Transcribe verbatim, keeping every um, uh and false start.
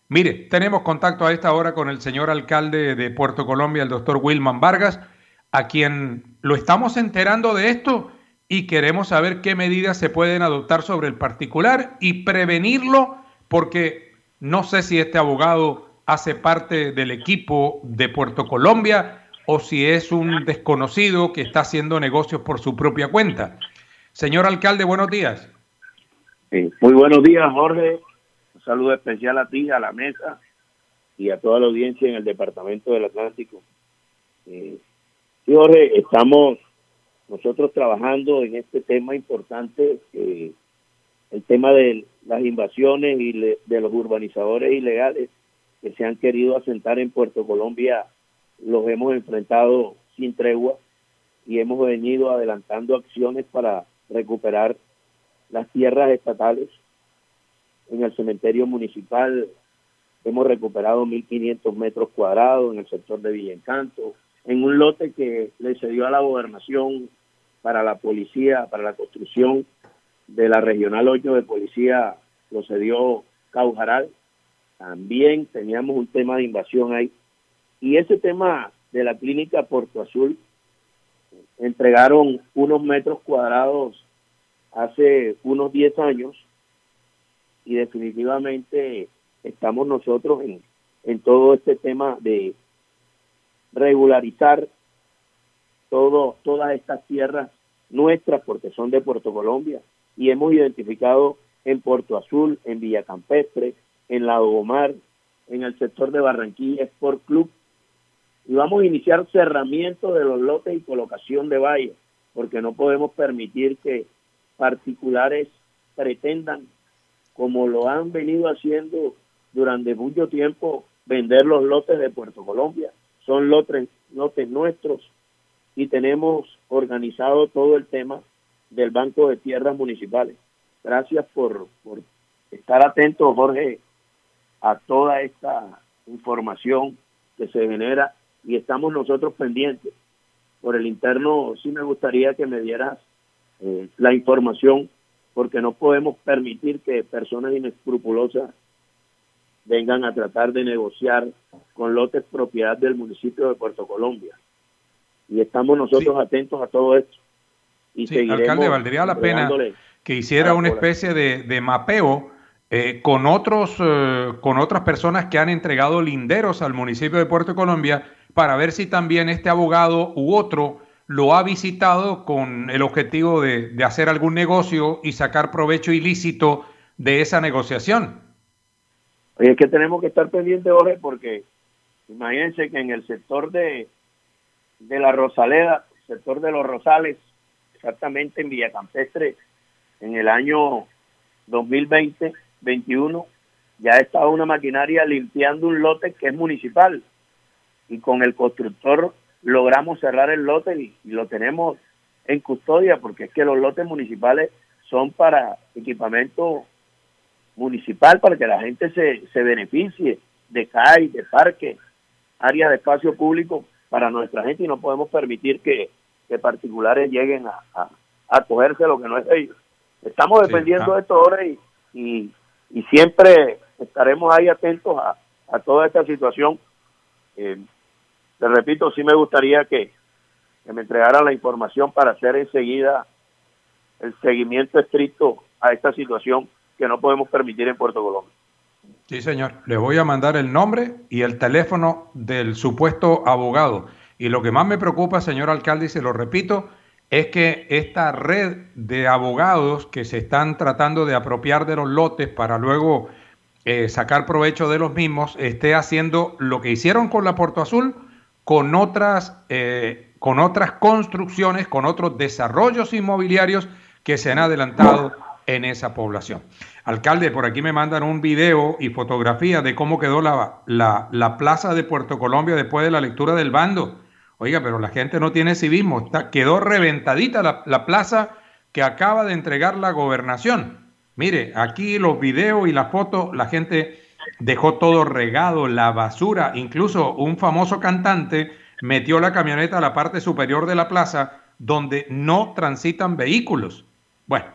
Mire, tenemos contacto a esta hora con el señor alcalde de Puerto Colombia, el doctor Wilman Vargas, a quien lo estamos enterando de esto y queremos saber qué medidas se pueden adoptar sobre el particular y prevenirlo, porque no sé si este abogado hace parte del equipo de Puerto Colombia o si es un desconocido que está haciendo negocios por su propia cuenta. Señor alcalde, buenos días. Sí, muy buenos días, Jorge. Un saludo especial a ti, a la mesa y a toda la audiencia en el Departamento del Atlántico. Eh, sí, Jorge, estamos nosotros trabajando en este tema importante, eh, el tema de las invasiones y le, de los urbanizadores ilegales que se han querido asentar en Puerto Colombia. Los hemos enfrentado sin tregua y hemos venido adelantando acciones para recuperar las tierras estatales. En el cementerio municipal hemos recuperado mil quinientos metros cuadrados en el sector de Villa Encanto, en un lote que le cedió a la gobernación para la policía, para la construcción de la Regional ocho de Policía, lo cedió Caujaral. También teníamos un tema de invasión ahí. Y ese tema de la clínica Puerto Azul, entregaron unos metros cuadrados hace unos diez años y definitivamente estamos nosotros en, en todo este tema de regularizar todo, todas estas tierras nuestras porque son de Puerto Colombia y hemos identificado en Puerto Azul, en Villa Campestre, en La Omar, en el sector de Barranquilla Sport Club y vamos a iniciar cerramiento de los lotes y colocación de vallas porque no podemos permitir que particulares pretendan, como lo han venido haciendo durante mucho tiempo, vender los lotes de Puerto Colombia. Son lotes, lotes nuestros y tenemos organizado todo el tema del Banco de Tierras Municipales. Gracias por, por estar atentos, Jorge, a toda esta información que se genera y estamos nosotros pendientes. Por el interno, sí me gustaría que me dieras eh, la información, porque no podemos permitir que personas inescrupulosas vengan a tratar de negociar con lotes propiedad del municipio de Puerto Colombia. Y estamos nosotros sí. atentos a todo esto. Y sí, alcalde, valdría la pena que hiciera una especie de, de mapeo eh, con otros eh, con otras personas que han entregado linderos al municipio de Puerto Colombia para ver si también este abogado u otro lo ha visitado con el objetivo de, de hacer algún negocio y sacar provecho ilícito de esa negociación. Oye, es que tenemos que estar pendientes, Jorge, porque imagínense que en el sector de, de la Rosaleda, sector de los Rosales, exactamente en Villa Campestre, en el año dos mil veinte veintiuno, ya estaba una maquinaria limpiando un lote que es municipal, y con el constructor logramos cerrar el lote y, y lo tenemos en custodia, porque es que los lotes municipales son para equipamiento municipal, para que la gente se, se beneficie de C A I, de parque, áreas de espacio público para nuestra gente, y no podemos permitir que, que particulares lleguen a, a, a cogerse lo que no es de ellos. Estamos dependiendo sí, ah. de esto ahora y, y, y siempre estaremos ahí atentos a, a toda esta situación. Eh, te repito, sí me gustaría que, que me entregaran la información para hacer enseguida el seguimiento estricto a esta situación que no podemos permitir en Puerto Colombia. Sí, señor. Le voy a mandar el nombre y el teléfono del supuesto abogado. Y lo que más me preocupa, señor alcalde, y se lo repito, es que esta red de abogados que se están tratando de apropiar de los lotes para luego eh, sacar provecho de los mismos, esté haciendo lo que hicieron con la Puerto Azul, con otras, eh, con otras construcciones, con otros desarrollos inmobiliarios que se han adelantado en esa población. Alcalde, por aquí me mandan un video y fotografía de cómo quedó la, la, la plaza de Puerto Colombia después de la lectura del bando. Oiga, pero la gente no tiene civismo. Está, quedó reventadita la, la plaza que acaba de entregar la gobernación. Mire, aquí los videos y las fotos, la gente dejó todo regado, la basura. Incluso un famoso cantante metió la camioneta a la parte superior de la plaza donde no transitan vehículos. Bueno,